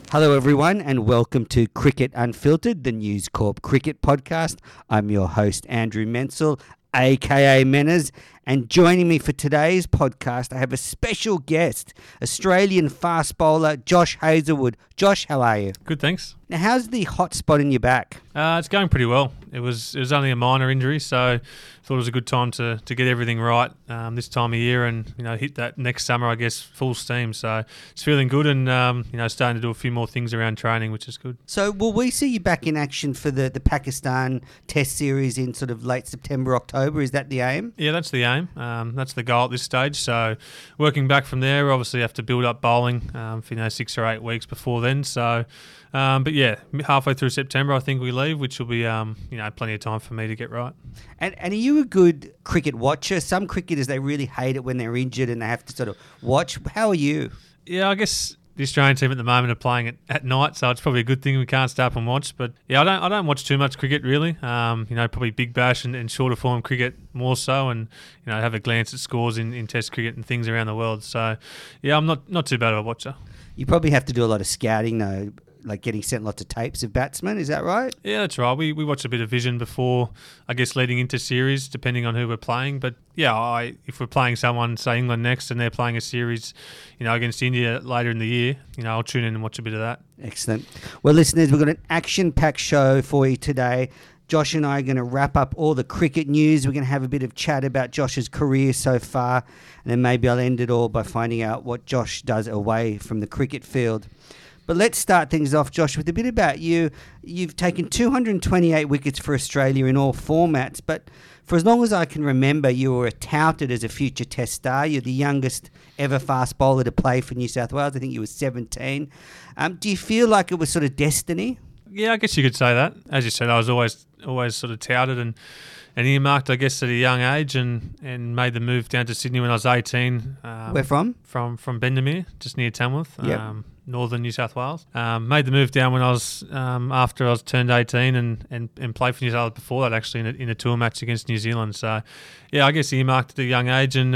Hello, everyone, and welcome to Cricket Unfiltered, the News Corp cricket podcast. I'm your host, Andrew Menzel, aka Menners, and joining me for today's podcast, I have a special guest, Australian fast bowler Josh Hazlewood. Josh, how are you? Good, thanks. Now, how's the hot spot in your back? It's going pretty well. It was only a minor injury, so I thought it was a good time to get everything right this time of year and hit that next summer, I guess, full steam. So it's feeling good and starting to do a few more things around training, which is good. So will we see you back in action for the Pakistan Test series in sort of late September, October? Is that the aim? Yeah, that's the aim. That's the goal at this stage. So working back from there, we obviously have to build up bowling for 6 or 8 weeks before then. So, but yeah, halfway through September, I think we leave, which will be plenty of time for me to get right. And are you a good cricket watcher? Some cricketers, they really hate it when they're injured and they have to sort of watch. How are you? Yeah, I guess the Australian team at the moment are playing it at night, so it's probably a good thing we can't stay up and watch. But yeah, I don't watch too much cricket really. Probably Big Bash and shorter form cricket more so, and have a glance at scores in Test cricket and things around the world. So yeah, I'm not too bad of a watcher. You probably have to do a lot of scouting though, like getting sent lots of tapes of batsmen. Is that right? Yeah, that's right. We watch a bit of vision before, I guess, leading into series, depending on who we're playing. But yeah, if we're playing someone, say England next, and they're playing a series, against India later in the year, I'll tune in and watch a bit of that. Excellent. Well, listeners, we've got an action-packed show for you today. Josh and I are going to wrap up all the cricket news. We're going to have a bit of chat about Josh's career so far, and then maybe I'll end it all by finding out what Josh does away from the cricket field. But let's start things off, Josh, with a bit about you. You've taken 228 wickets for Australia in all formats, but for as long as I can remember, you were touted as a future Test star. You're the youngest ever fast bowler to play for New South Wales. I think you were 17. Do you feel like it was sort of destiny? Yeah, I guess you could say that. As you said, I was always sort of touted and earmarked, I guess, at a young age and made the move down to Sydney when I was 18. Where from? From Bendemeer, just near Tamworth. Yep. Northern New South Wales. Made the move down when I was after I was turned 18 and played for New South Wales before that, actually in a tour match against New Zealand. So yeah, I guess earmarked at a young age, and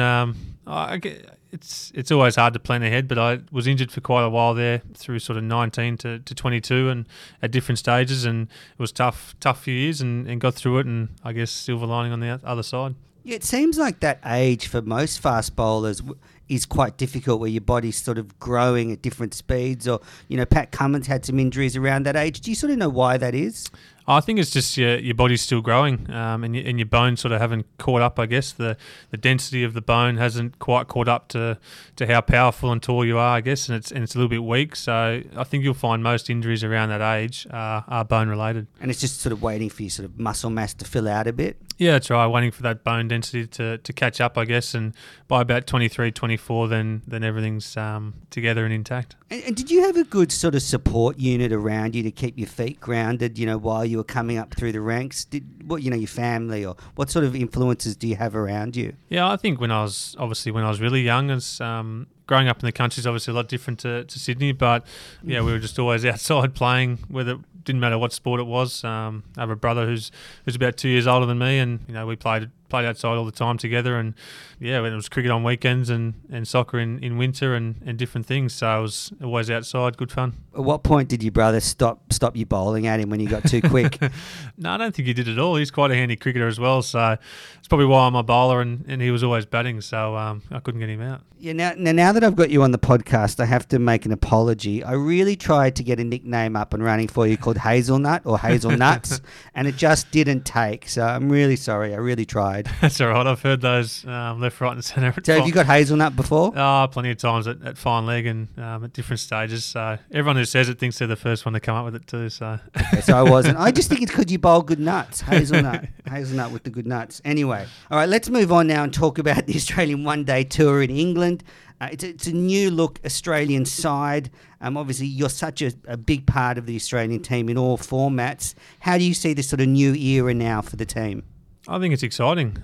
it's always hard to plan ahead. But I was injured for quite a while there, through sort of 19 to 22, and at different stages, and it was tough few years, and got through it, and I guess silver lining on the other side. Yeah, it seems like that age for most fast bowlers is quite difficult, where your body's sort of growing at different speeds, or, Pat Cummins had some injuries around that age. Do you sort of know why that is? I think it's just your body's still growing, and your bones sort of haven't caught up, I guess. The density of the bone hasn't quite caught up to how powerful and tall you are, I guess, and it's a little bit weak. So I think you'll find most injuries around that age are bone related. And it's just sort of waiting for your sort of muscle mass to fill out a bit? Yeah, that's right. Waiting for that bone density to catch up, I guess, and by about 23, 24, then everything's together and intact. And did you have a good sort of support unit around you to keep your feet grounded, while you were coming up through the ranks? Your family, or what sort of influences do you have around you? Yeah, I think when I was really young, as growing up in the country is obviously a lot different to Sydney, but yeah, we were just always outside playing, whether didn't matter what sport it was. I have a brother who's about 2 years older than me, and we played outside all the time together, and yeah, when it was cricket on weekends and soccer in winter and different things, so I was always outside. Good fun. At what point did your brother stop you bowling at him when you got too quick? No, I don't think he did at all. He's quite a handy cricketer as well, so it's probably why I'm a bowler, and he was always batting, so I couldn't get him out. Yeah, now that I've got you on the podcast, I have to make an apology. I really tried to get a nickname up and running for you called Hazelnut or Hazelnuts, and it just didn't take, so I'm really sorry. I really tried. That's all right. I've heard those left, right and centre. So have you got Hazelnut before? Plenty of times at fine leg and at different stages. So everyone who says it thinks they're the first one to come up with it too. So, okay, so I wasn't. I just think it's because you bowl good nuts. Hazelnut with the good nuts. Anyway, all right, let's move on now and talk about the Australian one-day tour in England. It's a new look Australian side. Obviously, you're such a big part of the Australian team in all formats. How do you see this sort of new era now for the team? I think it's exciting.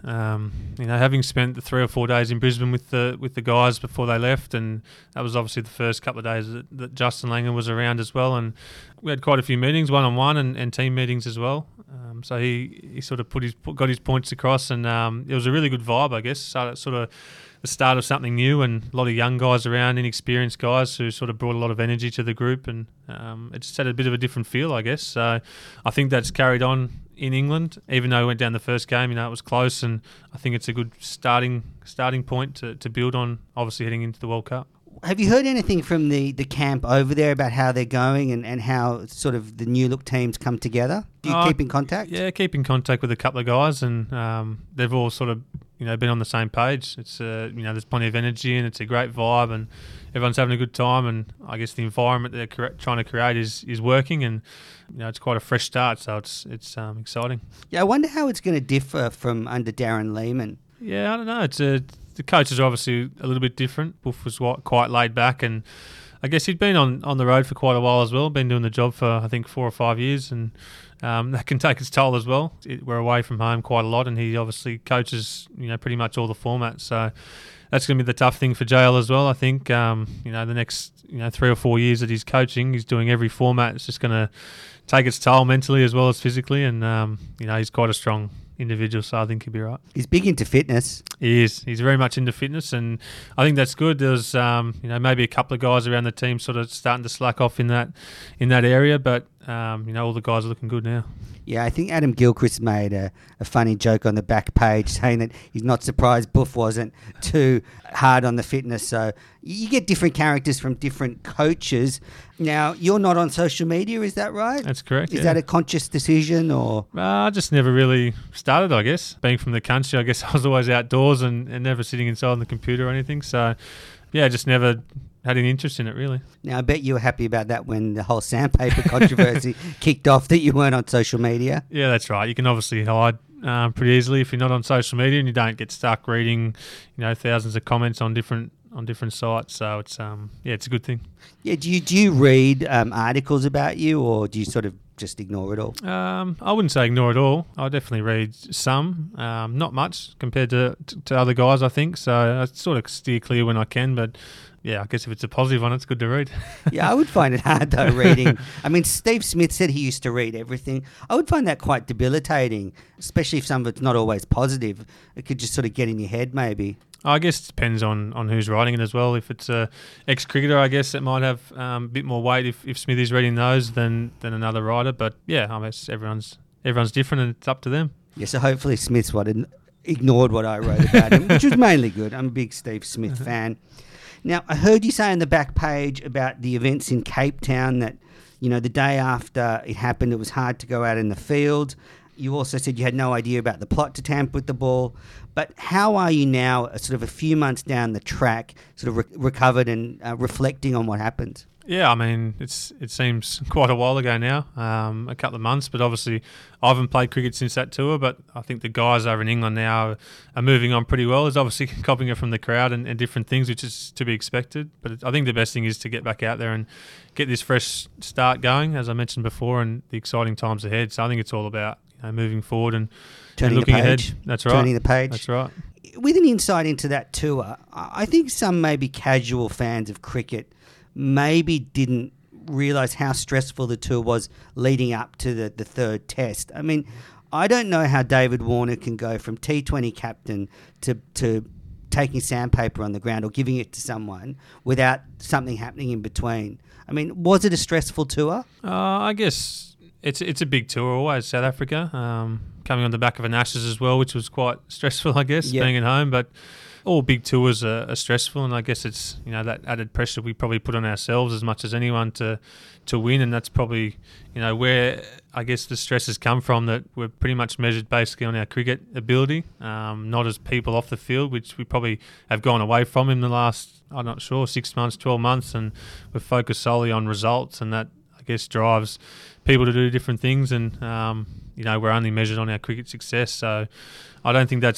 Having spent the 3 or 4 days in Brisbane with the guys before they left, and that was obviously the first couple of days that Justin Langer was around as well, and we had quite a few meetings, one-on-one and team meetings as well. So he sort of got his points across, and it was a really good vibe, I guess. So sort of the start of something new, and a lot of young guys around, inexperienced guys who sort of brought a lot of energy to the group, and it just had a bit of a different feel, I guess. So I think that's carried on in England, even though we went down the first game. It was close, and I think it's a good starting point to build on, obviously heading into the World Cup. Have you heard anything from the camp over there about how they're going and how sort of the new look teams come together? Do you keep in contact? Yeah, keep in contact with a couple of guys, and they've all sort of been on the same page. It's there's plenty of energy, and it's a great vibe, and everyone's having a good time. And I guess the environment they're trying to create is working, and it's quite a fresh start. So it's exciting. Yeah, I wonder how it's going to differ from under Darren Lehmann. Yeah, I don't know. The coaches are obviously a little bit different. Wolf was quite laid back, and I guess he'd been on the road for quite a while as well. Been doing the job for I think 4 or 5 years, and that can take its toll as well. We're away from home quite a lot, and he obviously coaches pretty much all the formats. So that's going to be the tough thing for JL as well. I think the next 3 or 4 years that he's coaching, he's doing every format. It's just going to take its toll mentally as well as physically, and he's quite a strong individual, so I think he'll be right. He's big into fitness. He is. He's very much into fitness, and I think that's good. There's maybe a couple of guys around the team sort of starting to slack off in that area, but all the guys are looking good now. Yeah, I think Adam Gilchrist made a funny joke on the back page saying that he's not surprised Buff wasn't too hard on the fitness. So you get different characters from different coaches. Now, you're not on social media, is that right? That's correct. Is that a conscious decision, or? I just never really started, I guess. Being from the country, I guess I was always outdoors and never sitting inside on the computer or anything. So, yeah, just never had any interest in it, really. Now, I bet you were happy about that when the whole sandpaper controversy kicked off, that you weren't on social media. Yeah, that's right. You can obviously hide pretty easily if you're not on social media, and you don't get stuck reading, thousands of comments on different sites. So it's it's a good thing. Yeah, do you read articles about you, or do you sort of just ignore it all? I wouldn't say ignore it all. I definitely read some, not much compared to other guys, I think. So I sort of steer clear when I can, but yeah, I guess if it's a positive one, it's good to read. Yeah, I would find it hard though, reading. I mean, Steve Smith said he used to read everything. I would find that quite debilitating, especially if some of it's not always positive. It could just sort of get in your head, maybe. I guess it depends on who's writing it as well. If it's a ex-cricketer, I guess it might have a bit more weight if Smithy's reading those than another writer. But yeah, I guess everyone's different, and it's up to them. Yeah, so hopefully Smith's ignored what I wrote about him, which was mainly good. I'm a big Steve Smith fan. Now, I heard you say on the back page about the events in Cape Town that, the day after it happened, it was hard to go out in the field. You also said you had no idea about the plot to tamper with the ball. But how are you now, sort of a few months down the track, sort of recovered and reflecting on what happened? Yeah, I mean, it seems quite a while ago now, a couple of months, but obviously I haven't played cricket since that tour, but I think the guys over in England now are moving on pretty well. There's obviously copying it from the crowd and different things, which is to be expected, but I think the best thing is to get back out there and get this fresh start going, as I mentioned before, and the exciting times ahead. So I think it's all about moving forward and looking ahead. That's right. Turning the page. That's right. With an insight into that tour, I think some maybe casual fans of cricket maybe didn't realise how stressful the tour was leading up to the third test. I mean, I don't know how David Warner can go from T20 captain to taking sandpaper on the ground or giving it to someone without something happening in between. I mean, was it a stressful tour? I guess it's a big tour always, South Africa. Coming on the back of an Ashes as well, which was quite stressful, I guess, being at home. But all big tours are stressful, and I guess it's that added pressure we probably put on ourselves as much as anyone to win, and that's probably where I guess the stress has come from, that we're pretty much measured basically on our cricket ability, not as people off the field, which we probably have gone away from in the last, I'm not sure, 6 months, 12 months, and we're focused solely on results, and that I guess drives people to do different things, and we're only measured on our cricket success, so I don't think that's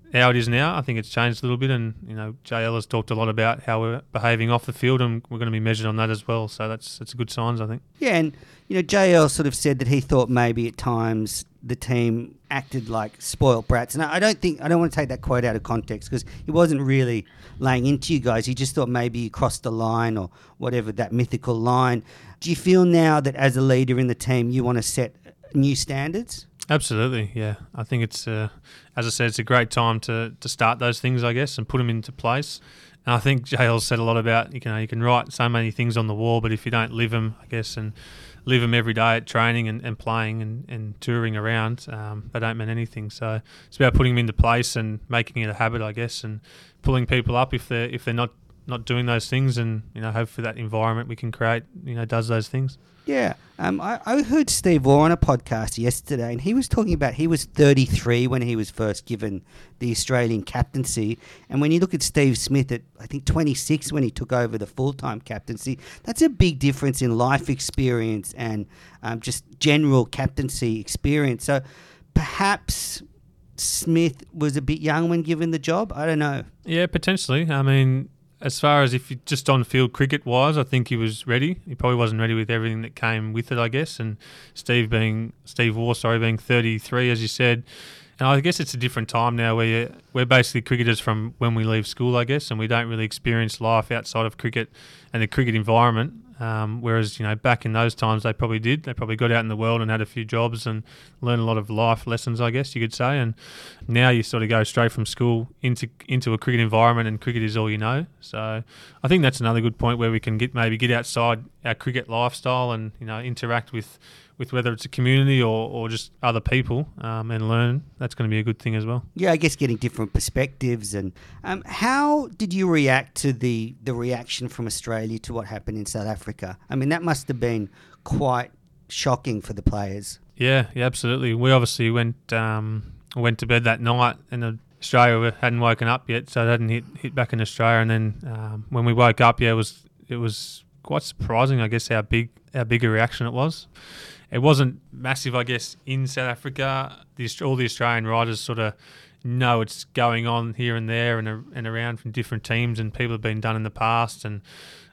how it is now. I think it's changed a little bit, and JL has talked a lot about how we're behaving off the field, and we're going to be measured on that as well. So that's a good signs, I think. Yeah, and JL sort of said that he thought maybe at times the team acted like spoiled brats, and I don't want to take that quote out of context because he wasn't really laying into you guys. He just thought maybe you crossed the line or whatever, that mythical line. Do you feel now that as a leader in the team you want to set new standards? Absolutely, yeah. I think it's, as I said, it's a great time to start those things, I guess, and put them into place. And I think JL said a lot about, you can write so many things on the wall, but if you don't live them, I guess, and live them every day at training and playing and touring around, they don't mean anything. So it's about putting them into place and making it a habit, I guess, and pulling people up if they're not doing those things, and hopefully that environment we can create does those things. Yeah, I heard Steve Waugh on a podcast yesterday, and he was talking about he was 33 when he was first given the Australian captaincy, and when you look at Steve Smith at I think 26 when he took over the full-time captaincy, that's a big difference in life experience and just general captaincy experience. So perhaps Smith was a bit young when given the job. I don't know. Yeah, potentially. I mean, as far as if you just on field cricket wise, I think he was ready. He probably wasn't ready with everything that came with it, I guess. And Steve Waugh, being 33, as you said. And I guess it's a different time now where we're basically cricketers from when we leave school, I guess, and we don't really experience life outside of cricket and the cricket environment. Whereas, back in those times they probably did. They probably got out in the world and had a few jobs and learned a lot of life lessons, I guess you could say. And now you sort of go straight from school into a cricket environment, and cricket is all you know. So I think that's another good point where we can get outside our cricket lifestyle and interact with whether it's a community or just other people and learn. That's going to be a good thing as well. Yeah, I guess getting different perspectives. And how did you react to the reaction from Australia to what happened in South Africa? I mean, that must have been quite shocking for the players. Yeah, absolutely. We obviously went to bed that night, and Australia hadn't woken up yet, so it hadn't hit back in Australia. And then when we woke up, it was quite surprising, I guess, how big a reaction it was. It wasn't massive, I guess, in South Africa. All the Australian riders sort of know it's going on here and there and around from different teams, and people have been done in the past. And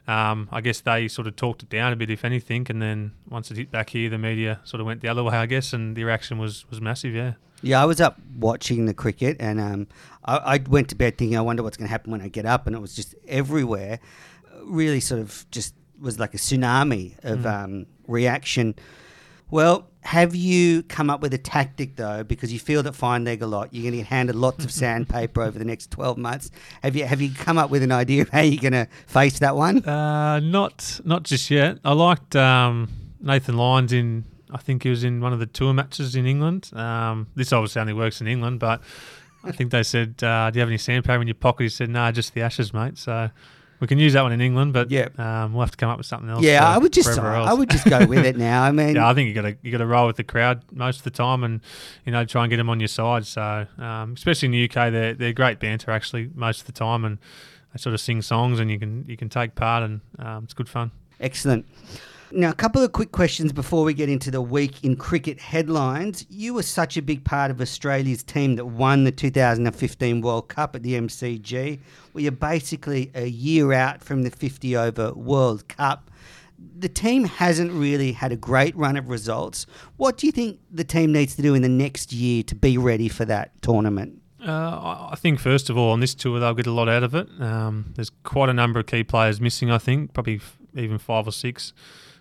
I guess they sort of talked it down a bit, if anything. And then once it hit back here, the media sort of went the other way, I guess, and the reaction was massive, yeah. Yeah, I was up watching the cricket, and I went to bed thinking, I wonder what's going to happen when I get up, and it was just everywhere. Really sort of just was like a tsunami of reaction. Well, have you come up with a tactic, though, because you field at fine leg a lot? You're going to get handed lots of sandpaper over the next 12 months. Have you come up with an idea of how you're going to face that one? Not just yet. I liked Nathan Lyons in, I think he was in one of the tour matches in England. This obviously only works in England, but I think they said, do you have any sandpaper in your pocket? He said, no, just the ashes, mate. So we can use that one in England, but we'll have to come up with something else. Yeah, I would just go with it now. I mean, yeah, I think you got to roll with the crowd most of the time, and try and get them on your side. So, especially in the UK, they're great banter actually most of the time, and they sort of sing songs, and you can take part, and it's good fun. Excellent. Now, a couple of quick questions before we get into the week in cricket headlines. You were such a big part of Australia's team that won the 2015 World Cup at the MCG. Well, you're basically a year out from the 50-over World Cup. The team hasn't really had a great run of results. What do you think the team needs to do in the next year to be ready for that tournament? I think, first of all, on this tour, they'll get a lot out of it. There's quite a number of key players missing, I think, probably even 5 or 6.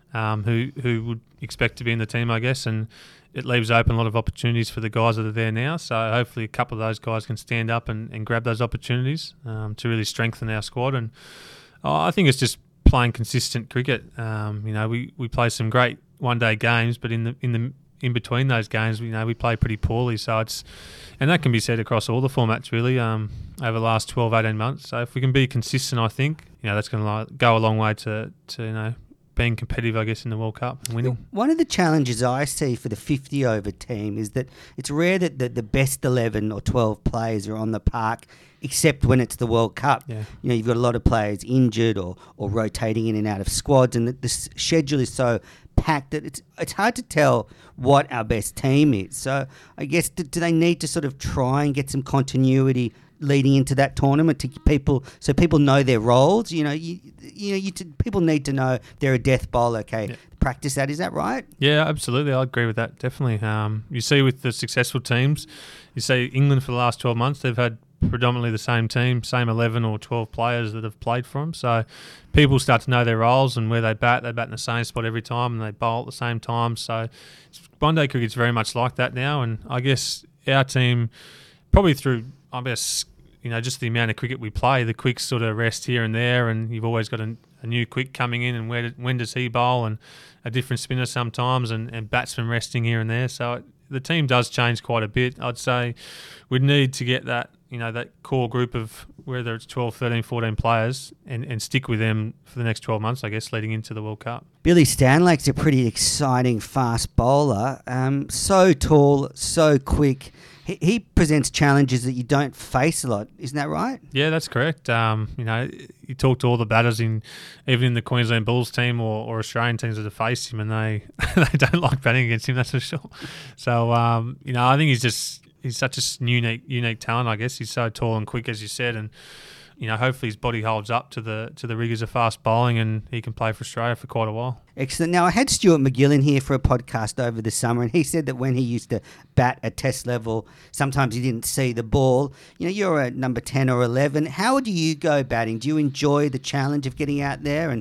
Who would expect to be in the team, I guess, and it leaves open a lot of opportunities for the guys that are there now. So hopefully a couple of those guys can stand up and grab those opportunities to really strengthen our squad. And I think it's just playing consistent cricket. We play some great one-day games, but in between those games, we play pretty poorly. So and that can be said across all the formats really over the last 12, 18 months. So if we can be consistent, I think that's going to go a long way to being competitive, I guess, in the World Cup and winning. One of the challenges I see for the 50-over team is that it's rare that the best 11 or 12 players are on the park, except when it's the World Cup. Yeah. You've got a lot of players injured or rotating in and out of squads, and the schedule is so packed that it's hard to tell what our best team is. So I guess do they need to sort of try and get some continuity leading into that tournament to people, so people know their roles? People need to know they're a death bowler. Okay, practice that. Is that right? Yeah, absolutely. I agree with that. Definitely. You see with the successful teams, you see England for the last 12 months, they've had predominantly the same team, same 11 or 12 players that have played for them. So people start to know their roles and where they bat. They bat in the same spot every time and they bowl at the same time. So one-day cricket's very much like that now. And I guess our team, probably through, just the amount of cricket we play, the quicks sort of rest here and there, and you've always got a new quick coming in, and when does he bowl, and a different spinner sometimes, and batsmen resting here and there. So the team does change quite a bit. I'd say we'd need to get that, that core group of whether it's 12, 13, 14 players and stick with them for the next 12 months, I guess, leading into the World Cup. Billy Stanlake's a pretty exciting fast bowler. So tall, so quick. He presents challenges that you don't face a lot. Isn't that right? Yeah, that's correct. You talk to all the batters even in the Queensland Bulls team or Australian teams that have faced him, and they don't like batting against him. That's for sure. So I think he's such a unique talent. I guess he's so tall and quick, as you said, and hopefully his body holds up to the rigours of fast bowling, and he can play for Australia for quite a while. Excellent. Now, I had Stuart McGillen here for a podcast over the summer, and he said that when he used to bat at test level, sometimes he didn't see the ball. You're at number 10 or 11. How do you go batting? Do you enjoy the challenge of getting out there,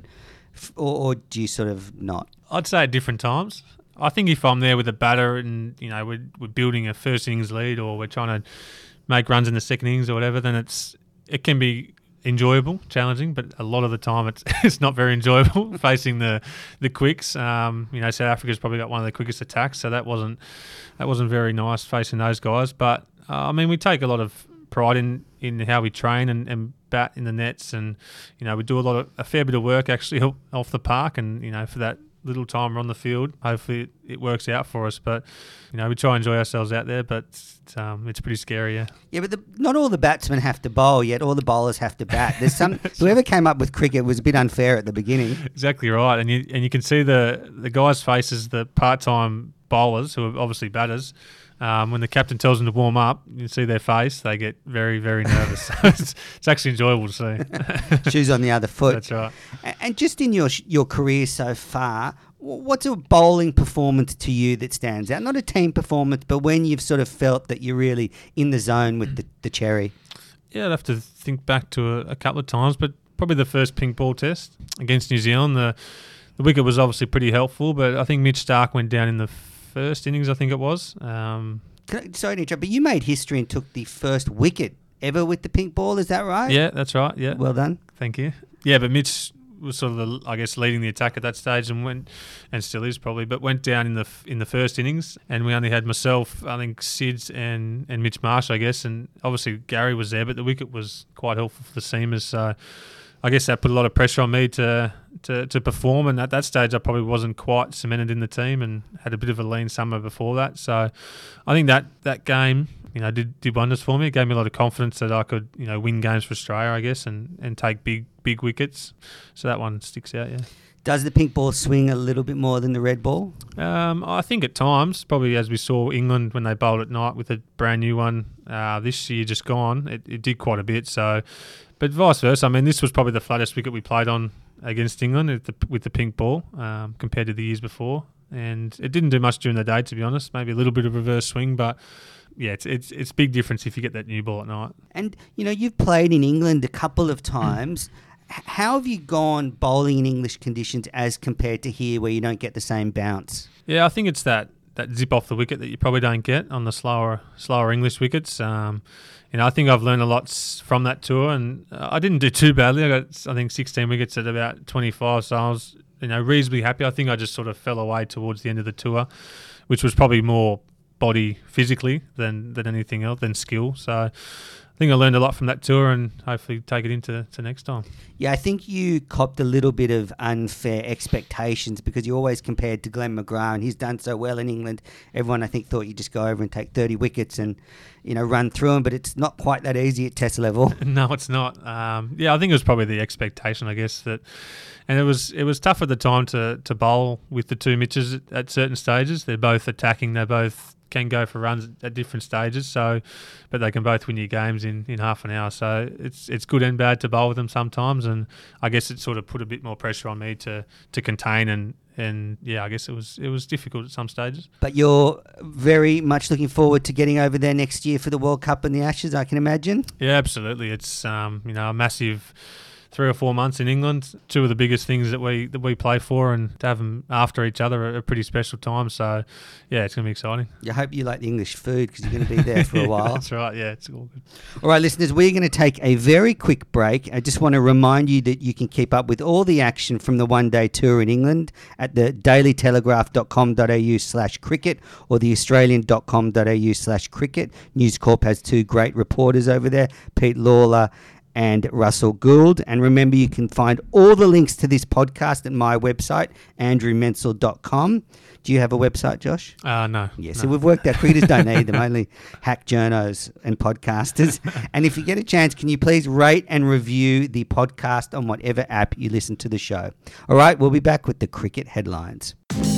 or do you sort of not? I'd say at different times. I think if I'm there with a batter and, we're building a first innings lead, or we're trying to make runs in the second innings or whatever, then it can be enjoyable, challenging, but a lot of the time it's not very enjoyable facing the quicks. South Africa's probably got one of the quickest attacks, so that wasn't very nice facing those guys. But we take a lot of pride in how we train and bat in the nets, and we do a fair bit of work actually off the park, and for that little time we're on the field, hopefully it works out for us. But we try and enjoy ourselves out there, but it's pretty scary. Yeah, but not all the batsmen have to bowl yet. All the bowlers have to bat. There's some whoever came up with cricket was a bit unfair at the beginning. Exactly right, and you can see the guys' faces, the part-time bowlers who are obviously batters. When the captain tells them to warm up, you see their face, they get very, very nervous. So it's actually enjoyable to see. Shoes on the other foot. That's right. And just in your career so far, what's a bowling performance to you that stands out? Not a team performance, but when you've sort of felt that you're really in the zone with the cherry. Yeah, I'd have to think back to a couple of times, but probably the first pink ball test against New Zealand. The wicket was obviously pretty helpful, but I think Mitch Starc went down in the first innings, I think it was. Sorry to interrupt, but you made history and took the first wicket ever with the pink ball, is that right? Yeah, that's right, yeah. Well done. Thank you. Yeah, but Mitch was sort of leading the attack at that stage and still is probably, but went down in the first innings, and we only had myself, I think Sids and Mitch Marsh, I guess, and obviously Gary was there, but the wicket was quite helpful for the seamers, so I guess that put a lot of pressure on me to perform, and at that stage I probably wasn't quite cemented in the team and had a bit of a lean summer before that. So I think that game, did wonders for me. It gave me a lot of confidence that I could, win games for Australia, I guess, and take big wickets. So that one sticks out, yeah. Does the pink ball swing a little bit more than the red ball? I think at times, probably as we saw England when they bowled at night with a brand new one this year just gone, it did quite a bit. So, but vice versa. This was probably the flattest wicket we played on against England with the pink ball compared to the years before, and it didn't do much during the day, to be honest. Maybe a little bit of reverse swing, but yeah, it's big difference if you get that new ball at night. And you've played in England a couple of times. How have you gone bowling in English conditions as compared to here, where you don't get the same bounce? Yeah, I think it's that zip off the wicket that you probably don't get on the slower English wickets. I think I've learned a lot from that tour, and I didn't do too badly. I got, I think, 16 wickets at about 25, so I was, reasonably happy. I think I just sort of fell away towards the end of the tour, which was probably more body physically than anything else, than skill. So think I learned a lot from that tour, and hopefully take it into next time. Yeah, I think you copped a little bit of unfair expectations because you always compared to Glenn McGrath, and he's done so well in England. Everyone, I think, thought you'd just go over and take 30 wickets and, run through them, but it's not quite that easy at Test level. No, it's not. I think it was probably the expectation, I guess, that, and it was tough at the time to bowl with the two Mitches at certain stages. They're both attacking. They both can go for runs at different stages, but they can both win your games in half an hour. So it's good and bad to bowl with them sometimes, and I guess it sort of put a bit more pressure on me to contain and yeah, I guess it was difficult at some stages. But you're very much looking forward to getting over there next year for the World Cup and the Ashes, I can imagine. Yeah, absolutely. It's a massive 3 or 4 months in England, two of the biggest things that we play for, and to have them after each other are a pretty special time. So, yeah, it's going to be exciting. I hope you like the English food because you're going to be there for a while. That's right, yeah, it's all good. All right, listeners, we're going to take a very quick break. I just want to remind you that you can keep up with all the action from the one-day tour in England at the dailytelegraph.com.au/cricket or the australian.com.au/cricket. News Corp has 2 great reporters over there, Pete Lawler and Russell Gould. And remember, you can find all the links to this podcast at my website, andrewmensel.com. Do you have a website, Josh? No. Yeah, no. so we've worked out cricketers don't need them, only hack journos and podcasters. And if you get a chance, can you please rate and review the podcast on whatever app you listen to the show? All right, we'll be back with the cricket headlines.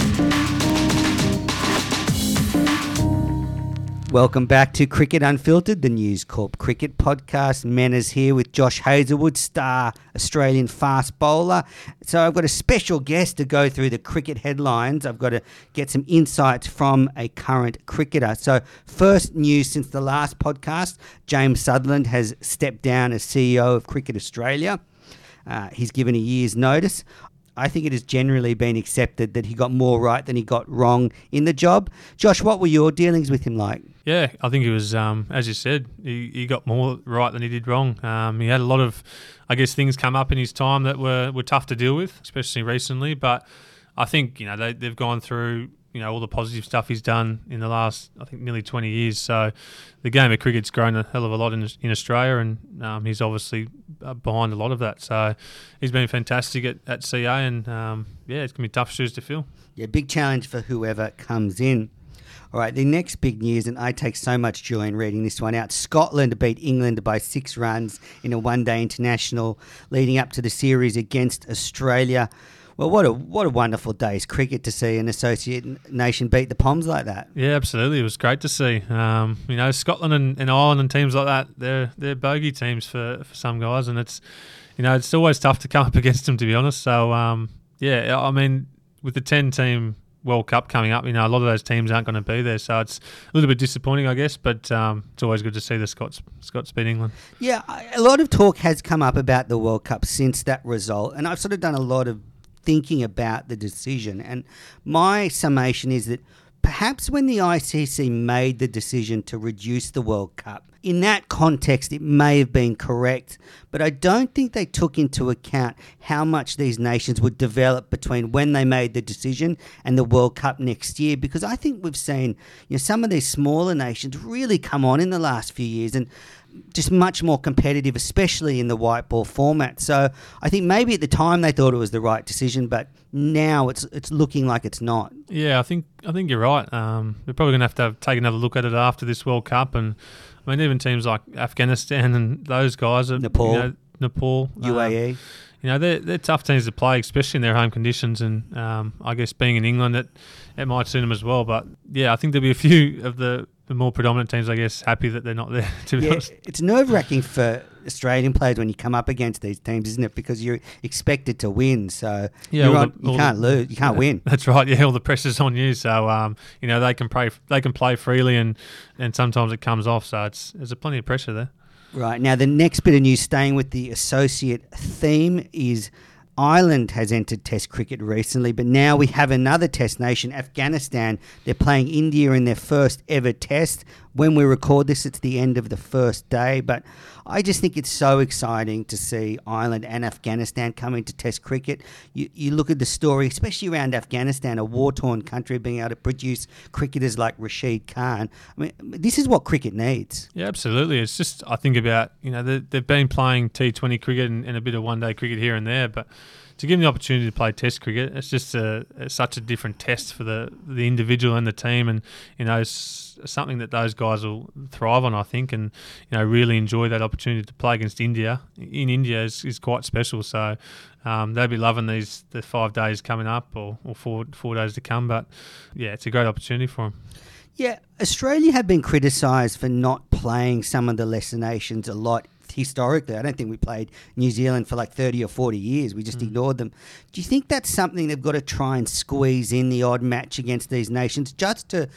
Welcome back to Cricket Unfiltered, the News Corp cricket podcast. Mena's here with Josh Hazlewood, star Australian fast bowler. So I've got a special guest to go through the cricket headlines. I've got to get some insights from a current cricketer. So first news since the last podcast, James Sutherland has stepped down as CEO of Cricket Australia. He's given a year's notice. I think it has generally been accepted that he got more right than he got wrong in the job. Josh, what were your dealings with him like? Yeah, I think he was, as you said, he got more right than he did wrong. He had a lot of, I guess, things come up in his time that were tough to deal with, especially recently. But I think, they've gone through, all the positive stuff he's done in the last, I think, nearly 20 years. So the game of cricket's grown a hell of a lot in Australia, and he's obviously behind a lot of that. So he's been fantastic at CA, and it's going to be tough shoes to fill. Yeah, big challenge for whoever comes in. All right, the next big news, and I take so much joy in reading this one out. Scotland beat England by 6 runs in a one-day international leading up to the series against Australia. Well, what a wonderful day's cricket to see an associate nation beat the Poms like that. Yeah, absolutely. It was great to see. Scotland and Ireland and teams like that, they're bogey teams for some guys, and it's always tough to come up against them, to be honest. So, with the 10-team World Cup coming up, a lot of those teams aren't going to be there, so it's a little bit disappointing, I guess, but it's always good to see the Scots beat England. Yeah, a lot of talk has come up about the World Cup since that result, and I've sort of done a lot of thinking about the decision, and my summation is that perhaps when the ICC made the decision to reduce the World Cup, in that context it may have been correct, but I don't think they took into account how much these nations would develop between when they made the decision and the World Cup next year, because I think we've seen some of these smaller nations really come on in the last few years and just much more competitive, especially in the white ball format. So I think maybe at the time they thought it was the right decision, but now it's looking like it's not. Yeah, I think you're right. They're probably going to have to take another look at it after this World Cup, and I mean even teams like Afghanistan and those guys, Nepal, UAE. They're tough teams to play, especially in their home conditions, and I guess being in England, it might suit them as well. But yeah, I think there'll be a few of the more predominant teams, I guess, happy that they're not there, to be honest. It's nerve-wracking for Australian players when you come up against these teams, isn't it? Because you're expected to win, so you can't lose, you can't win. That's right. Yeah, all the pressure's on you, so they can play freely, and sometimes it comes off. So there's plenty of pressure there. Right, now the next bit of news, staying with the associate theme, is Ireland has entered Test cricket recently, but now we have another Test nation, Afghanistan. They're playing India in their first ever Test. when we record this, it's the end of the first day, but I just think it's so exciting to see Ireland and Afghanistan come into Test cricket. You look at the story, especially around Afghanistan, a war-torn country, being able to produce cricketers like Rashid Khan. I mean, this is what cricket needs. Yeah, absolutely. It's just, I think about, they've been playing T20 cricket and a bit of one-day cricket here and there, but to give them the opportunity to play Test cricket, it's just such a different test for the individual and the team, and it's something that those guys will thrive on, I think, and really enjoy that opportunity to play against India. In India is quite special, so they'll be loving the 5 days coming up or 4 days to come. But yeah, it's a great opportunity for them. Yeah, Australia have been criticised for not playing some of the lesser nations a lot historically. I don't think we played New Zealand for like 30 or 40 years. We just ignored them. Do you think that's something they've got to try and squeeze in the odd match against these nations just to,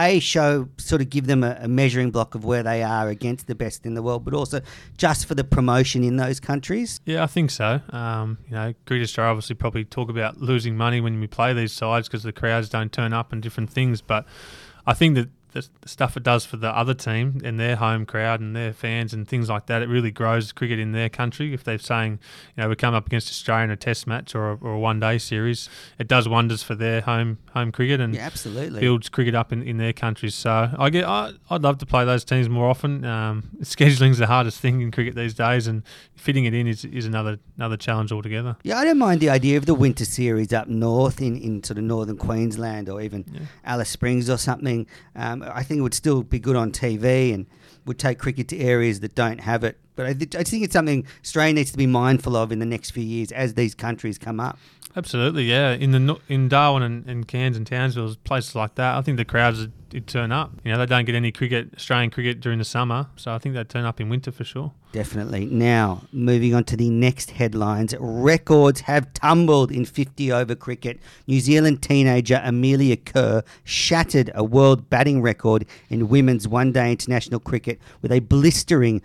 give them a measuring block of where they are against the best in the world, but also just for the promotion in those countries? Yeah, I think so. Cricket Australia obviously probably talk about losing money when we play these sides because the crowds don't turn up and different things, but I think that the stuff it does for the other team and their home crowd and their fans and things like that, it really grows cricket in their country. If they're saying, we come up against Australia in a test match or a one-day series, it does wonders for their home cricket and absolutely builds cricket up in their countries. So I'd love to play those teams more often. Scheduling's the hardest thing in cricket these days, and fitting it in is another challenge altogether. Yeah, I don't mind the idea of the winter series up north in sort of northern Queensland or even Alice Springs or something. I think it would still be good on TV and would take cricket to areas that don't have it. But I think it's something Australia needs to be mindful of in the next few years as these countries come up. Absolutely, yeah. In Darwin and Cairns and Townsville, places like that, I think the crowds would turn up. They don't get any Australian cricket during the summer, so I think they'd turn up in winter for sure. Definitely. Now, moving on to the next headlines. Records have tumbled in 50-over cricket. New Zealand teenager Amelia Kerr shattered a world batting record in women's one-day international cricket with a blistering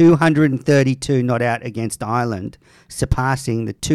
232 not out against Ireland, surpassing the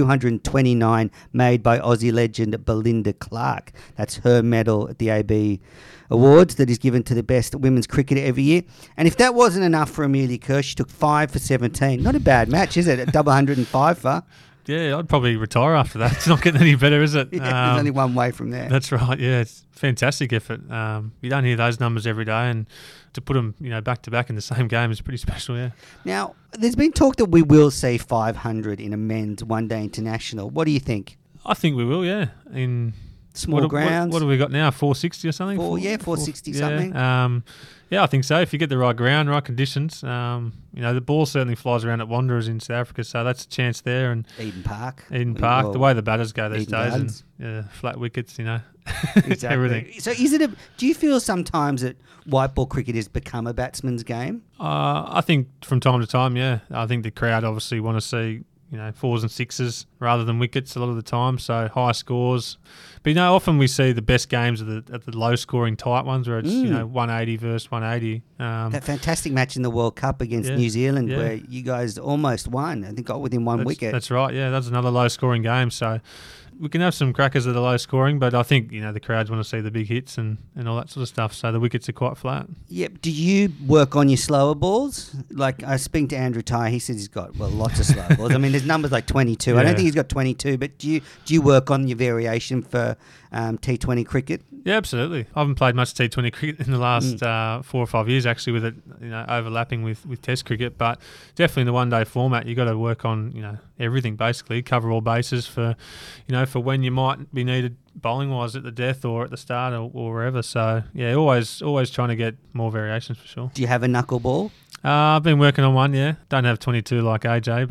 229 made by Aussie legend Belinda Clark. That's her medal at the AB Awards that is given to the best women's cricketer every year. And if that wasn't enough for Amelia Kerr, she took 5 for 17. Not a bad match, is it? A double 105 for. Yeah, I'd probably retire after that. It's not getting any better, is it? Yeah, there's only one way from there. That's right. Yeah, it's a fantastic effort. You don't hear those numbers every day, and to put them, back to back in the same game is pretty special. Yeah. Now, there's been talk that we will see 500 in a men's one-day international. What do you think? I think we will. Yeah, in small grounds. What have we got now? 460 or something? 460 something. Yeah, I think so. If you get the right ground, right conditions, the ball certainly flies around at Wanderers in South Africa, so that's a chance there. And Eden Park, the way the batters go these days, Gardens. and flat wickets, exactly. everything. So, do you feel sometimes that white ball cricket has become a batsman's game? I think from time to time, yeah. I think the crowd obviously want to see 4s and 6s rather than wickets a lot of the time, so high scores. But often we see the best games at the low scoring tight ones where it's 180 versus 180. That fantastic match in the World Cup against New Zealand where you guys almost won. I think got within one wicket. That's right. Yeah, that's another low scoring game. So we can have some crackers that are low scoring, but I think the crowds want to see the big hits and all that sort of stuff. So the wickets are quite flat. Yep. Do you work on your slower balls? Like I speak to Andrew Ty, he says he's got lots of slower balls. I mean, there's numbers like 22. I don't think he's got 22, but do you work on your variation for T20 cricket? Yeah, absolutely. I haven't played much T20 cricket in the last 4 or 5 years, actually, with it overlapping with Test cricket. But definitely in the one-day format, you got to work on everything basically, cover all bases for for when you might be needed bowling wise at the death or at the start or wherever. So yeah, always trying to get more variations for sure. Do you have a knuckleball? I've been working on one, yeah. Don't have 22 like AJ,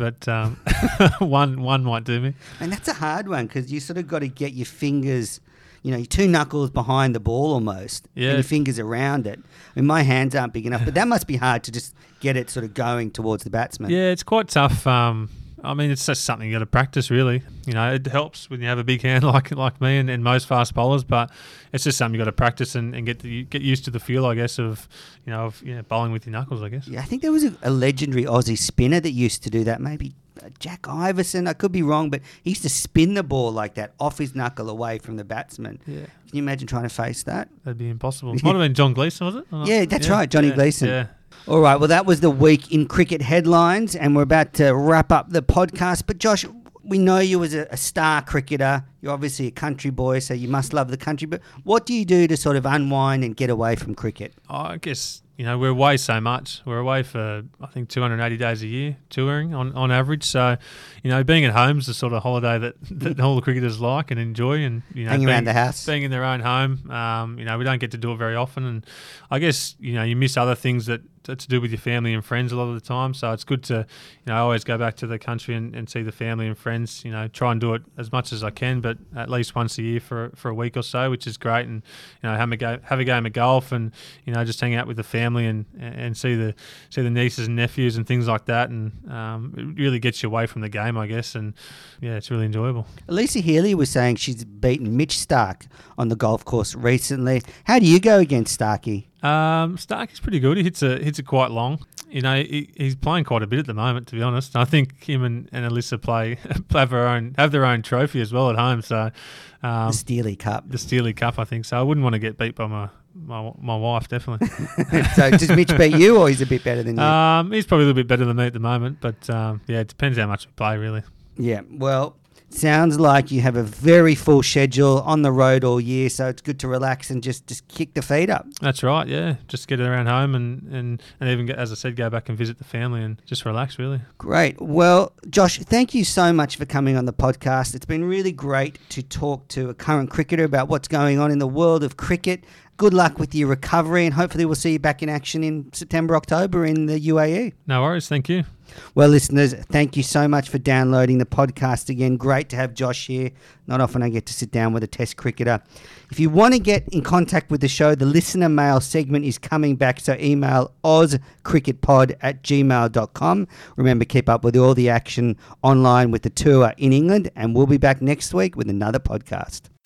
but one might do me. And that's a hard one because you sort of got to get your fingers, your 2 knuckles behind the ball almost, and your fingers around it. I mean, my hands aren't big enough, but that must be hard to just get it sort of going towards the batsman. Yeah, it's quite tough. I mean, it's just something you got to practice, really. It helps when you have a big hand like me and most fast bowlers, but it's just something you got to practice and get used to the feel, I guess, of bowling with your knuckles, I guess. Yeah, I think there was a legendary Aussie spinner that used to do that maybe Jack Iverson. I could be wrong, but he used to spin the ball like that off his knuckle away from the batsman. Yeah. Can you imagine trying to face that? That'd be impossible. Might have been John Gleeson, was it? Yeah, that's right, Johnny Gleeson. Yeah. All right, well, that was the week in cricket headlines, and we're about to wrap up the podcast. But Josh, we know you as a star cricketer. You're obviously a country boy, so you must love the country. But what do you do to sort of unwind and get away from cricket? I guess, we're away so much. We're away for, I think, 280 days a year touring on average. So, being at home is the sort of holiday that all the cricketers like and enjoy. And, hanging around the house. Being in their own home. We don't get to do it very often. And I guess, you miss other things that to do with your family and friends a lot of the time. So it's good to, always go back to the country and see the family and friends. Try and do it as much as I can, but at least once a year for a week or so, which is great. And have a game of golf and just hang out with the family and see the nieces and nephews and things like that. And it really gets you away from the game, I guess. And yeah, it's really enjoyable. Elisa Healy was saying she's beaten Mitch Starc on the golf course recently. How do you go against Starkey? Stark is pretty good. He hits it quite long. He's playing quite a bit at the moment, to be honest. I think him and Alyssa have their own trophy as well at home. So the Steely Cup. The Steely Cup, I think. So I wouldn't want to get beat by my wife, definitely. So does Mitch beat you, or he's a bit better than you? He's probably a little bit better than me at the moment, but it depends how much we play, really. Yeah, well, sounds like you have a very full schedule on the road all year, so it's good to relax and just kick the feet up. That's right, yeah. Just get around home and even, as I said, go back and visit the family and just relax, really. Great. Well, Josh, thank you so much for coming on the podcast. It's been really great to talk to a current cricketer about what's going on in the world of cricket. Good luck with your recovery, and hopefully we'll see you back in action in September, October in the UAE. No worries, thank you. Well, listeners, thank you so much for downloading the podcast again. Great to have Josh here. Not often I get to sit down with a Test cricketer. If you want to get in contact with the show, the listener mail segment is coming back, so email ozcricketpod@gmail.com. Remember, keep up with all the action online with the tour in England, and we'll be back next week with another podcast.